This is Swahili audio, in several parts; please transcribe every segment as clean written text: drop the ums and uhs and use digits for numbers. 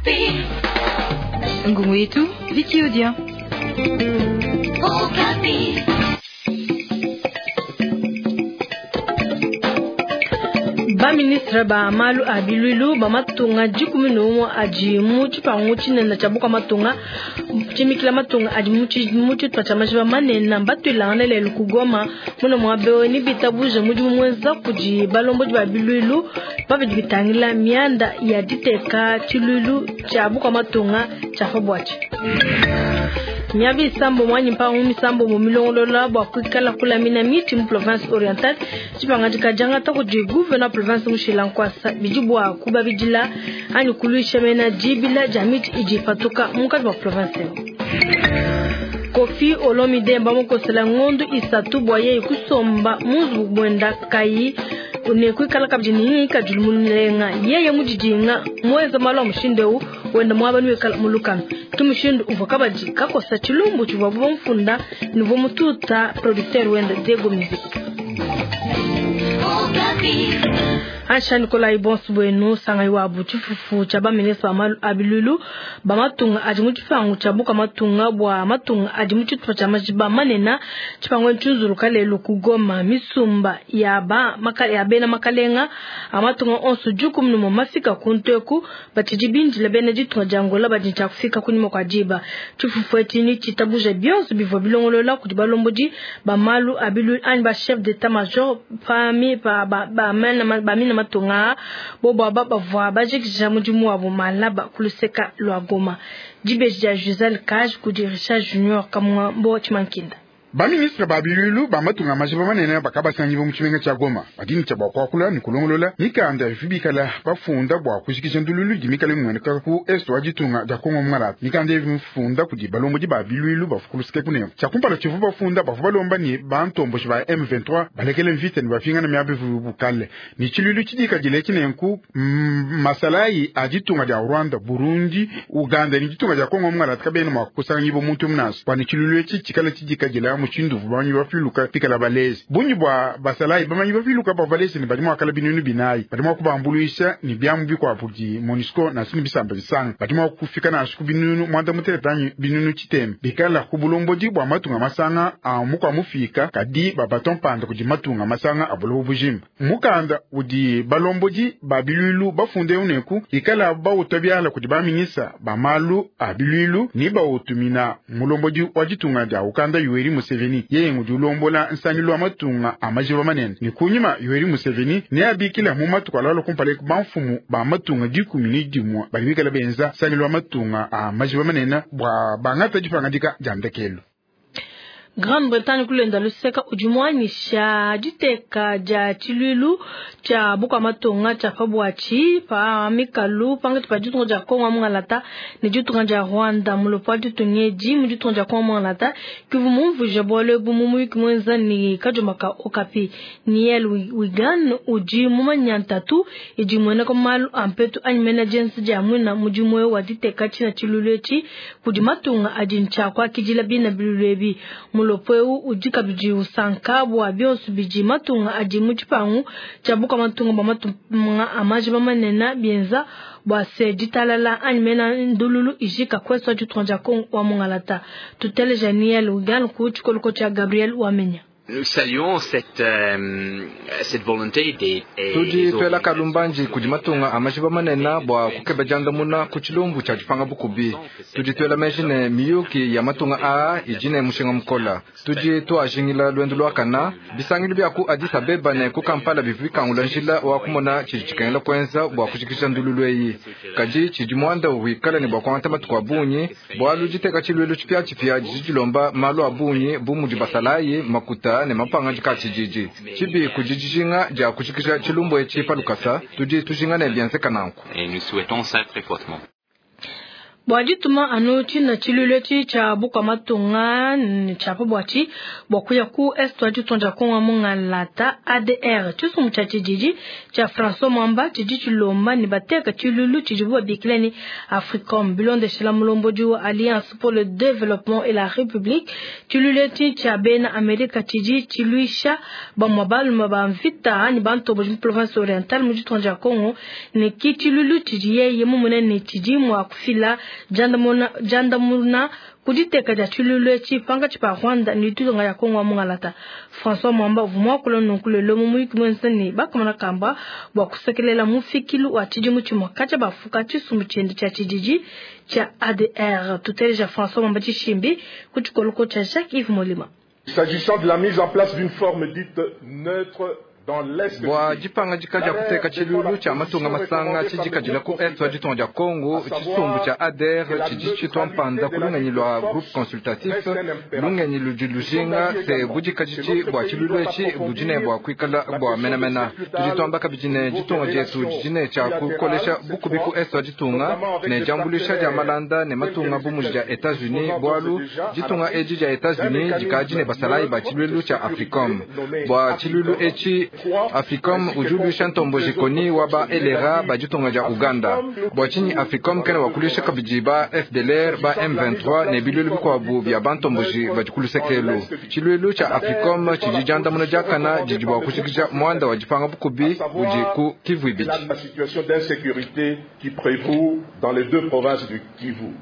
Ngungu yetu Vicky Odia. Ba ministre ba malu abilulu ba matunga jikumino ajimu chipangu chinena chabuka matunga chimikila matunga ajimu chitpachamajiba manena batwilana lelo kugoma muno mwabewe ni bitabuje muji mwenza kuji balombo ba bilulu babiditangila mianda ya diteka chilulu chabuka matunga chafabwachi Nyabi sambo mwanyi mpa umi sambo mumilongolola bwa kwikala kula mina miti mu province orientale chipanga jikajanga ta kuji gouverneur province mushilankwasa bijibwa kuba bijila ani kuluisha mena jibila jamiti ijifatuka mukati wa province Kofi Olomide mbamukosela ngondu isatu bwaye kusomba muzu bwenda kai une kwikala kabjini kajulumulenga yeye mujijinga mweza malo mushindeu wenda mwaba niwe kala mulukano tumushindu uvakabaji kakosa chilumbu chubabo mfunda nivo mututa producteur wenda Diego Music Acha Nicolas Ibonsu Bueno sanga iwabu chifufu chaba ministre amalu abilulu bamatunga ajimuchifangu chabuka matunga bwa matunga ajimuchitwa chamajiba manena chipango nchunzuru kalelo kugoma misumba yaba ya bena makalenga amatunga onsu juku mnumo mafika kunteku batijibinji lebene jitunga jangola bajincha kufika kunimo kwa jiba chifufu etini chitabuje bionsu bivo bilongolola kujibalomboji bamalu abilulu ani ba chef d'état major fami ba mina matunga bobo baba vwa bajikija mujimu wabo malaba kuluseka lwagoma jibeja Giselle Kaj kudirisha junior kamwa mbo chimankinda ba ministre ba bilulu ba matunga majiba manene bakabasanyi bo muchimenga cha Goma badini cha bakwakula ni kulongolola nikanda vibikala bafunda bwa kushikisha ndululu jimikala mwaneka ku esto ajitunga ja Kongo mngala nikanda vifunda kudi balombo ji ba bilulu bafukulusike kuneo cha kumpala chivu bafunda bafubalomba ni bantombo ba M23 balekele mvite ni bafinga na miabe bukale ni chilulu chidika jileki nenku masalai ajitunga ja Rwanda Burundi Uganda ni jitunga ja Kongo mngala tkabene makusanyi bo muntu mnaso kwa ni chilulu chikala chidika jila muchindu banyi bafiluka pikala balezi bunyi bwa basalai bamanyi bafiluka ba balezi ni badimo akala binunu binayi badimo kubambuluisha ni byamu biko apuji Monisco na sini bisamba bisanga badimo kufika na ashuku binunu mwanda mutetanyi binunu chitem bikala kubulomboji bwa matunga masanga amuka mufika kadi babaton panda kuji matunga masanga abulo bujimba mukanda udi balomboji babilulu bafunde uneku ikala ba utabyala kuji baminisa bamalu abilulu ni ba utumina mulomboji wajitunga ja ukanda Yoweri Museveni yeye ngujulombola nsanilo amatunga amajiba manene ni kunyima Yoweri Museveni ne abikila mu matuka lalo kumpale banfumu ba matunga jikumini jimwa balibikala benza sanilo amatunga amajiba manene bwa bangata jipanga dika jandekelo Grande-Bretagne kulenda luseka ujumwani sha jiteka ja chilulu cha buka matonga cha fabwachi pa mikalu panga pa jutunga ja Kongo mngalata ni jutunga ja Rwanda mulopa jutunyeji mu jutunga ja Kongo mngalata kivumumvu jabole bumumu kimwenza ni kajomaka okapi ni el wigan uji mumanyantatu ijimwena ko malu ampetu anyimena jensi ja mwina mujumwe wa jiteka china chiluluechi kujimatunga ajincha kwa kijila bina bilulebi mulopweu ujika biji usankabwa bionsu biji matunga ajimu chipangu chabuka matunga ba matunga amaji manena bienza bwa se ditalala animena ndululu ijika kweso jutonja Kongo wa mungalata tutele Janiel Ugan kuchukolo cha Gabriel Wamenya. Nous saluons cette volonté des Tudi twela kalumbanji kujimatunga amashiba manena bwa kukebejanda muna kuchilumbu cha jipanga bukubi. Tudi twela mejine miyuki ya matunga ijine mushinga mkola. Tudi to ajingila lwendu lwakana bisangili byaku Addis Abeba ne ku Kampala bivika ngulanjila wa kumona chichikengela kwenza bwa kushikisha ndululweyi. Kaji chijimwanda wikala ni bwa kwanta matukwa bunyi bwa lujiteka chilwelu chipya jijilomba malo abunyi bumu jibasalayi makuta ne mapanga jikachi jiji chibi kujijinga ja kushikisha chilumbo echi palukasa tuji tujinga ne biense kananku et nous souhaitons ça très fortement. Bwajituma anochi na chiluleti cha buka matonga cha pabwachi bokuya ku estwaji tonja konga mungalata ADR tusu mchachi jiji cha François Mwamba jiji chilomba ni bateka chilulu chijibu bikleni Africom bilonde shila mulombo ju Alliance pour le développement et la République chiluleti cha bena Amerika jiji chiluisha bamwabal mabamvita ni banto boju province orientale muji tonja kongo ni kichilulu chijiye yemumune ni chiji mwa kufila jandamuna kuditeka ja chululu chi panga chipa Rwanda ni tudonga ya Kongo mungalata François Mwamba vumwa kulono kulelo mumuyikimenseni bakamana kamba bwa kusekelela mufikilu wa chiji muchimo kacha bafuka chisumuchendi cha chijiji cha ADR tuteleja François Mwamba chishimbi kuchikoloko cha Jacques Yves Molima. S'agissant de la mise en place d'une forme dite neutre bwa jipanga jikaja kuteka chilulu cha matunga masanga chijikajila ku estwa jitonja Kongo chisumbu cha ADR chijichitwa mpanda kulungenyi lwa groupe consultatif lungenyi lujilujinga se bujikajichi bwa chilulu echi bujine bwa kwikala bwa menamena tujitwamba kabijine jitonga jetu jijine cha kukolesha buku biku estwa jitunga ne jambulisha ja malanda ne matunga bumuji ja Etats-Unis bwalu jitunga eji ja Etats-Unis jikajine basalai ba chilulu cha Africom bwa chilulu echi Africom ujulu shantombo jikoni waba elera bajitonga ja Uganda bwachini Africom kana wakulisha kabijiba FDLR ba M23 ne bilulu kwa bu bya bantomboji bajikulusekelo chilulu cha Africom chijijanda munajakana jijibwa kushikisha mwanda wajipanga bukubi ujiku Kivu Ibiti. La situation d'insécurité qui prévaut dans les deux provinces du Kivu.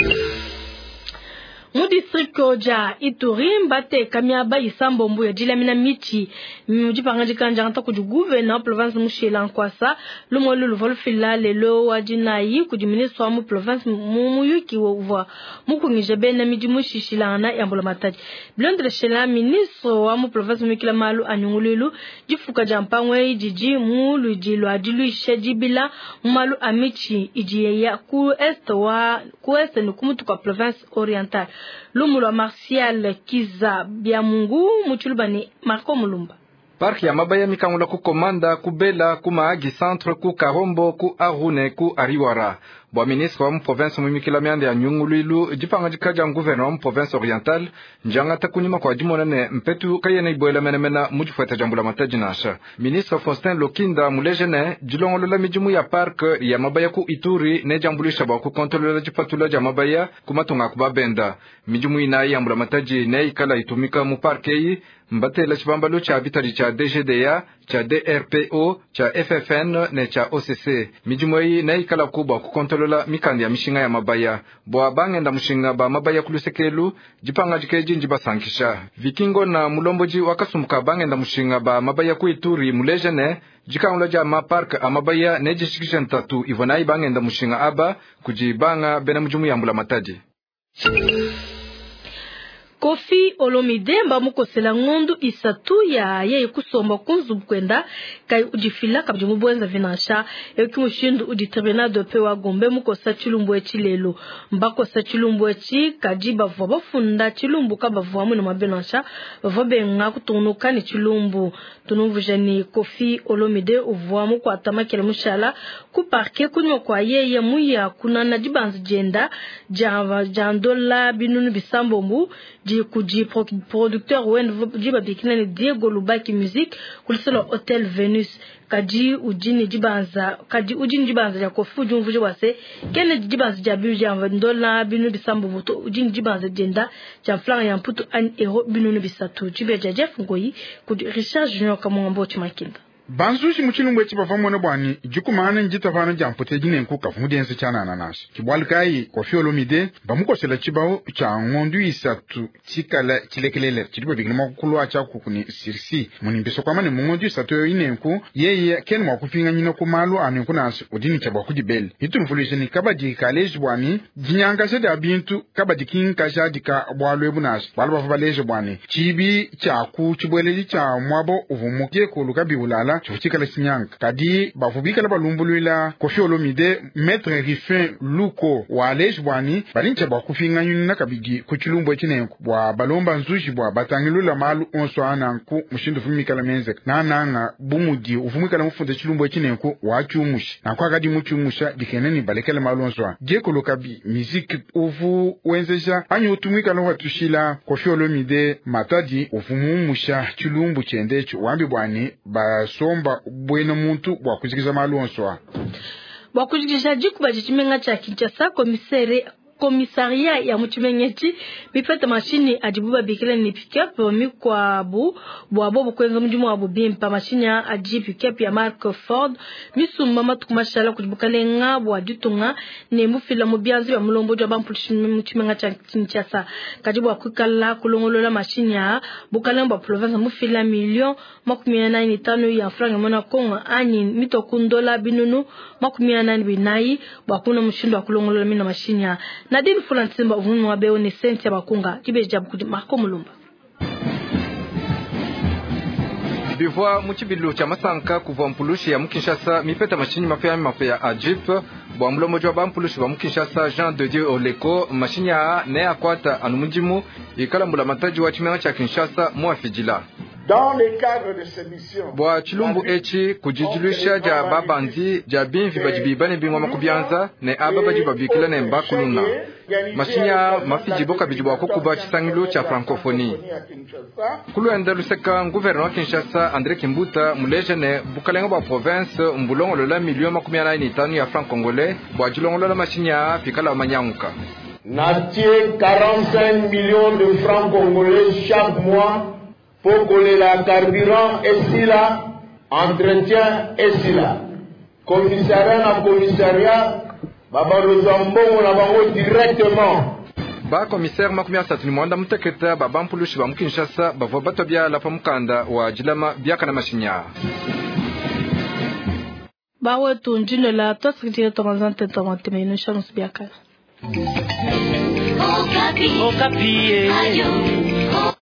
Mu district ja Ituri mbate kamiaba isambo mbuya jilamina michi mujipanga jikanja anta kuju gouverneur province mushela nkwasa lumolo luvolfila lelo wajinayi kuju ministre mu province mumuyuki wa mukungije bena miji mushishilana yambola mataji blondre shela ministre wa mu province mukila malu anyungululu jifuka jampangwe jiji mu lujilo adilu shejibila malu amichi ijiya ku est nukumutu kwa province orientale Lumulo Martial Kiza Biamungu Muchulubani Marco Mulumba. Parki ya mabaya mikangula ku komanda ku Bela ku Maagi centre ku Karombo ku Arune ku Ariwara. Bwa ministre wa province mumikila miande ya Nyunguluilu jipanga jikaja gouverneur province orientale njanga takunyima kwa jimonane mpetu kayene iboela menemena mujifueta jambula mataji nasha. Ministre Faustin Lokinda mulejene jilongolola mijimu ya park ya mabaya ku Ituri ne jambulisha bwa ku kontrolela jipatula ja mabaya kumatunga kubabenda. Mijimu inayi yambula mataji ne ikala itumika mu park yi mbatela chibambalo cha bitari cha DGDA cha DRPO cha FFN ne cha OCC. Mijimu yi ne ikala kubwa ku kontrolela mikandi ya mishinga ya mabaya bwa bangenda mushinga ba mabaya kulusekelu jipanga jikeji njibasankisha Vikingo na mulomboji wakasumuka bangenda mushinga ba mabaya ku Ituri mulejene jikaula ja mapark amabaya ne jishikisha ntatu ivonai bangenda mushinga aba kujibanga bena mujumu yambula mataji. Kofi Olomide mba mukosela ngondu isatu ya ye kusomba kunzu kwenda kai ujifila kabje mubwenza vinasha ekimushindu uditribunal de paix wa Gombe mukosa chilumbu echilelo mbako sa chilumbu echi kajiba voba funda chilumbu kabavwa mu mabenasha vobenga kutunuka ni chilumbu tunuvujani Kofi Olomide uvwa mu kwatama kele mushala ku parke kunyo kwa ye muya kunana dibanzi jenda java jandola binunu bisambombu di kuji producteur wen jiba bikina Diego Lubaki musique kuliselo Hotel Venus kaji ujini jibanza ya Kofi ujumvuje wase kene jibanza ja biju ndola binu bisambo buto ujini jibanza jenda ja flan ya mputu an ero binu bisatu jibe ja Jeff Ngoyi ku Richard Junior kamwambo chimakinda Banzushi muchilumbu echi bafamone bwani jukumane njita fana jampote jine nku kafumudense chana ananas. Kibwalukai Kofi Olomide bamukosela chibao cha ngondu isatu chikala chilekelele chidibo bigilima kukulwa cha kukuni sirsi munimbeso kwa mane ngondu isatu ine nku yeye ken mwakufinga nyino kumalu anenku nasi udini chaba kujibeli. Hitu nfulisheni kabaji kaleji bwani jinyanga sede abintu kabaji kinkasha dika bwaluebu nasi balu bafabaleji bwani chibi chaku chibweleji cha mwabo uvumukie kuluka biulala Kinshasa chuchikala Sinyanga kadi bafubikala balumbulula Koffi Olomide Maître Rifin Luko wa Alej Bwani balincha bakufinga nyuna kabidi kuchilumbu echinenku bwa balomba nzushi bwa batangilula malu onso ananku mushindu fumikala menzek nananga bumudi ufumikala mufunde chilumbu echinenku wachumushi nakwa kadi muchumusha dikeneni balekele malu onso jekolo kabi musique uvu wenzesha anyo utumikala watushila Koffi Olomide matadi ufumusha chilumbu chendecho wambi bwani basomba bwena muntu bwa kuzikiza malu onso bakujikisha jikuba chimenga cha Kinshasa komisaria ya muchimenyechi bifata mashini ajibuba bikile ni pick-up mikwabu bwabo kwenza mjumu wabu bimpa mashini aji pick-up ya Mark Ford misuma matukumashala kujibukale ngabu ajutunga ne mufila mubianzi ya mulombo jwa bampulishi muchimenga cha Kinshasa kajibu wakukala kulongolola mashini ya bukalemba province mufila milion 85 ya franga mwana Kongo ani mitokundola binunu 82 bakuna mushindo kulongolola mina mashini ya Nadine Fulansimba uvunu wabeo ni senti ya bakunga kibeja bukudi makomulumba. Bivwa muchibilu cha masanka kuva mpulushi ya Kinshasa mipeta mashini mafea ajip bwa mlomo jwa bampulushi wa Kinshasa Jean de Dieu Oleko mashini ya ne akwata anumujimu ikalambula mataji wa chimenga cha Kinshasa muafijila. Dans le cadre de ces missions, bwa chilumbu echi kujijulisha ja babandi ja binvi bajibibane bingwa makubianza ne aba bajibabikila ne mbakuluna mashinya mafiji boka bijibwa kukuba chisangilo cha francophonie kulu endeluseka gouvernement Kinshasa André Kimbuta muleje ne bukalenga bwa province mbulongo lola milion 85 ya franc congolais bwa jilongo lola mashinya fikala manyanguka natie 45 millions de francs congolais chaque mois pour coller la carburant et là, entretien et là. Commissariat, Babarozambo, on a directement. Ba commissaire makumia satuni mwanda mteketa babampulushi ba Kinshasa bavo bato bya la pamukanda wa jilama byaka na mashinya. Bawe tunjino la tosikiti tomazante tomate ino chance byaka. Okapi.